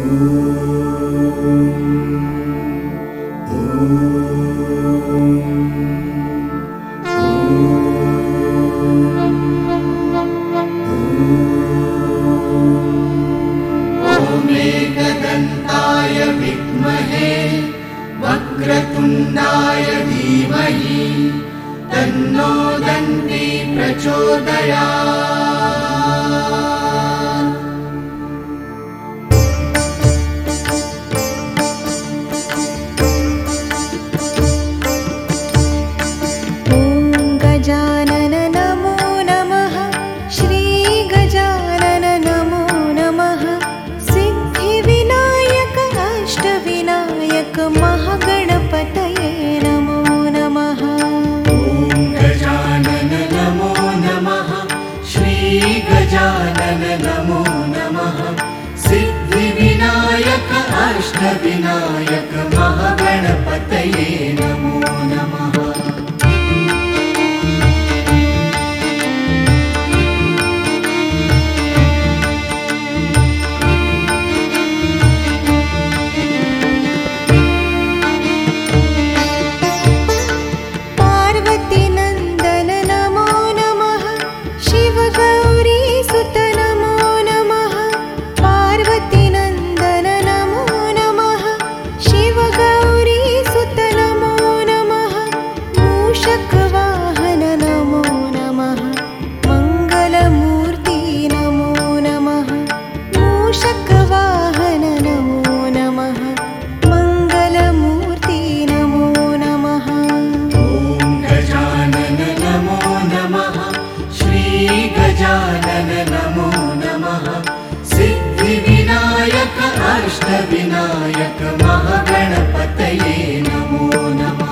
एकदन्ताय विद्महे वक्रतुण्डाय धीमहि तन्नो दन्ती प्रचोदयात्। ॐ गजानन नमो नमः। श्री गजानन नमो नमः। सिद्धिविनायक अष्टविनायक महागणपतये नमो नमः। ॐ गजानन नमो नमः। श्री गजानन नमो नमः। सिद्धिविनायक अष्टविनायक महागणपतये नमो नमः। पार्वती नंदन नमो नमः। शिव गौरी सुत नमो नमः। पार्वती नंदन नमो नमः। शिव गौरी सुत नमो नमः। मूषक वाहन नमो नमः। मंगलमूर्ति नमो नमः। मूषक वाहन नमो नमः। मंगलमूर्ति नमो नमः। ॐ गजानन नमो नमः। श्री गजानन नमो नमः। सिद्धिविनायक अष्टविनायक महागणपतये नमो नमः।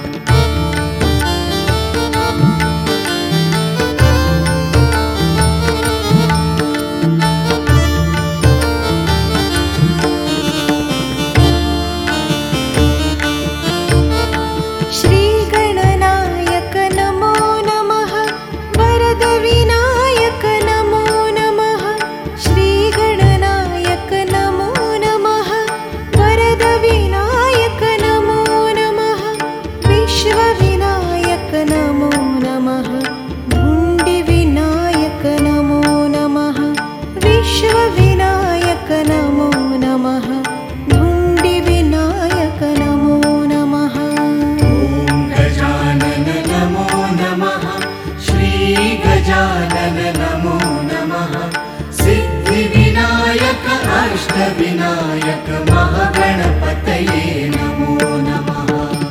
श्री गणनायक नमो नमः। वरद विनायक नमो नमः। श्री गणनायक नमो नमः। वरद विनायक नमो नमः। विश्व विनायक नमो नमः। भुण्डि विनायक नमो नमः। विश्व विनायक नमो नमः। भुण्डि विनायक नमो नमः। ॐ गजानन नमो नमः। श्री गजानन नमो नमः। सिद्धिविनायक अष्टविनायक महागणपतये नमो नमः।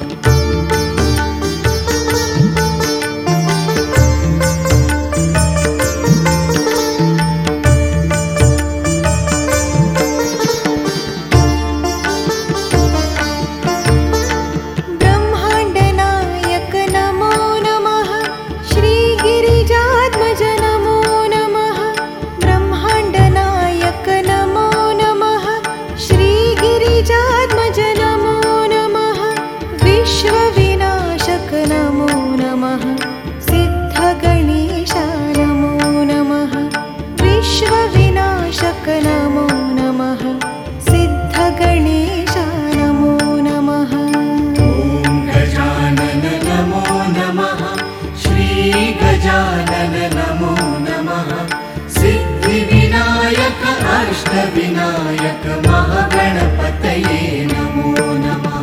ब्रह्माण्ड नायक नमो नमः। श्री गिरिजात्मज नमो नमः। ब्रह्माण्ड नायक नमो नमः। श्री गिरिजात्मज नमो नमः। विश्व विनाशक नमो नमः। सिद्ध गणेश नमो नमः। विश्व विनाशक नमो नमः। सिद्ध गणेश नमो नमः। ॐ गजानन नमो नमः। श्री गजानन नमो नमः। सिद्धिविनायक अष्टविनायक महागणपतये नमो नमः।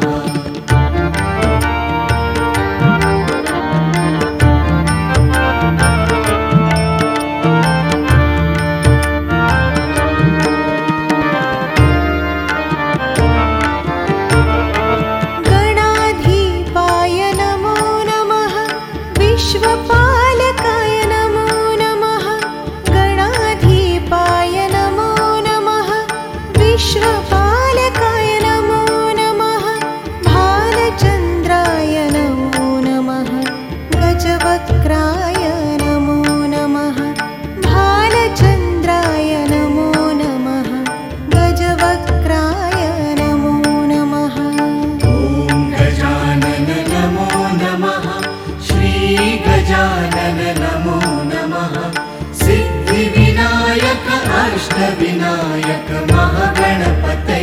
गणाधिपाय नमो नमः। विश्वपालकाय नमो नमः। गणाधिपाय नमो नमः। विश्वपालकाय नमो नमः। भालचन्द्राय नमो नमः। गजवक्त्राय नमो नमः। भालचन्द्राय नमो नमः। गजवक्त्राय नमो नमः। ॐ गजानन नमो नमः। श्री गजानन नमो नमः। सिद्धिविनायक अष्टविनायक महागणपतये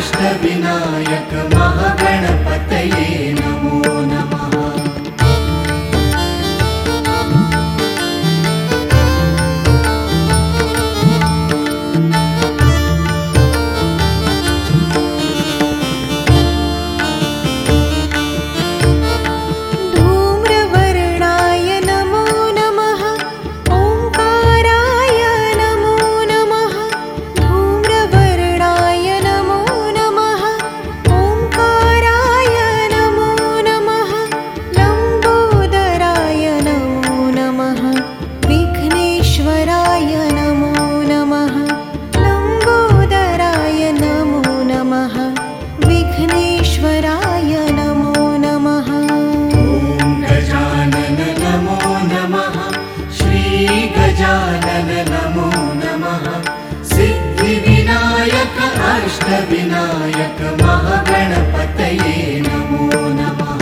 अष्टविनायक महागणपतये नमो नमः। अष्टविनायक महागणपतये नमो नमः।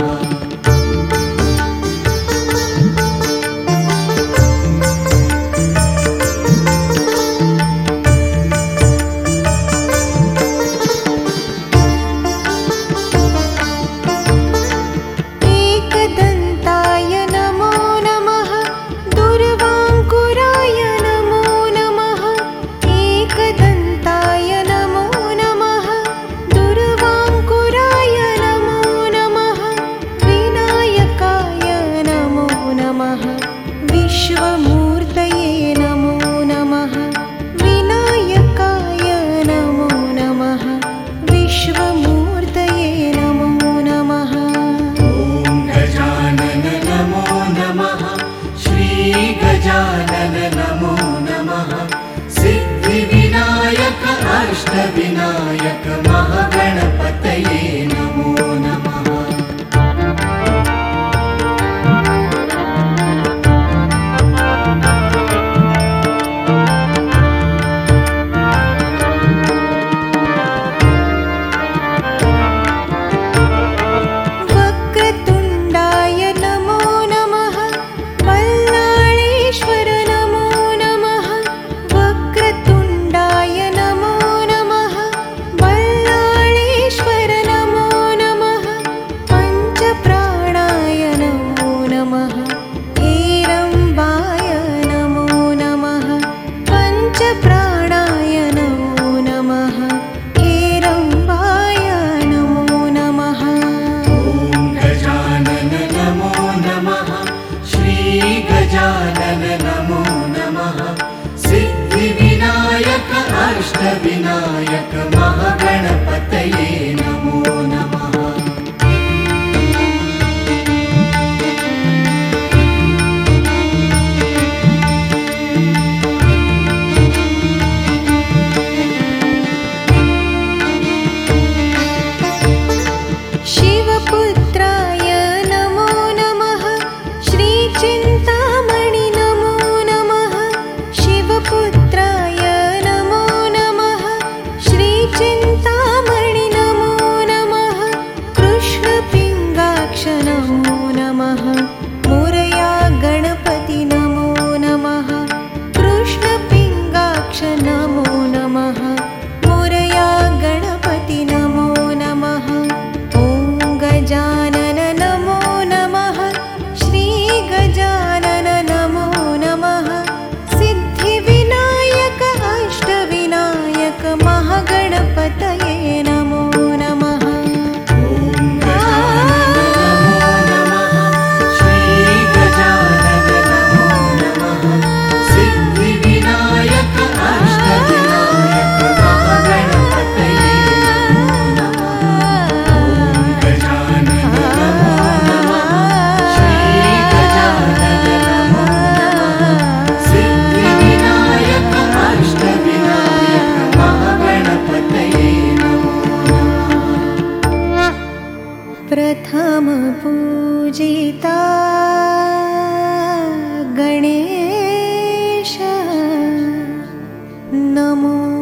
एकदन्ताय नमो नमः। दुर्वाङ्कुराय नमो नमः। एकदन्ताय नमो नमः। दुर्वाङ्कुराय नमो नमः। विनायकाय नमो नमः। विश्वमूर्तये नमो नमः। विनायकाय नमो नमः। विश्वमूर्तये नमो नमः। गजानन नमो नमः। श्री गजानन नमो नमः। सिद्धिविनायक अष्टविनायक महागणपतये नमो नमः। वक्रतुण्डाय नमो नमः। वल्लाळेश्वर नमो नमः। वक्रतुण्डाय नमो नमः। वल्लाळेश्वर नमो नमः। पञ्चप्राणाय नमो नमः। हेरम्बाय नमो नमः। पञ्चप्राणाय नमो नमः। हेरम्बाय नमो नमः। गजानन नमो नमः। श्री गजानन नमो नमः। सिद्धिविनायक अष्टविनायक महागणपतये नमो नमः। शिवपुत्राय नमो नमः। श्रीचिन्तामणि नमो नमः। शिवपुत्राय नमो नमः। श्रीचिन्तामणि नमो नमः। कृष्णपिङ्गाक्ष नमो नमः। मोरया गणपति नमो नमः। कृष्णपिङ्गाक्ष नमो नमः। मोरया गणपति नमो नमः। गजानन नमो नमः। श्री गजानन नमो नमः। सिद्धिविनायक अष्टविनायक महागणपतये नमो नमः। श्री गजानन नमो नमः। सिद्धिविनायक अष्टविनायक महागणपतये नमो नमः। गजानन नमो नमः। श्री गजानन नमो नमः। सिद्धिविनायक अष्टविनायक महागणपतये नमो नमः। प्रथम पूजिता गणेश नमो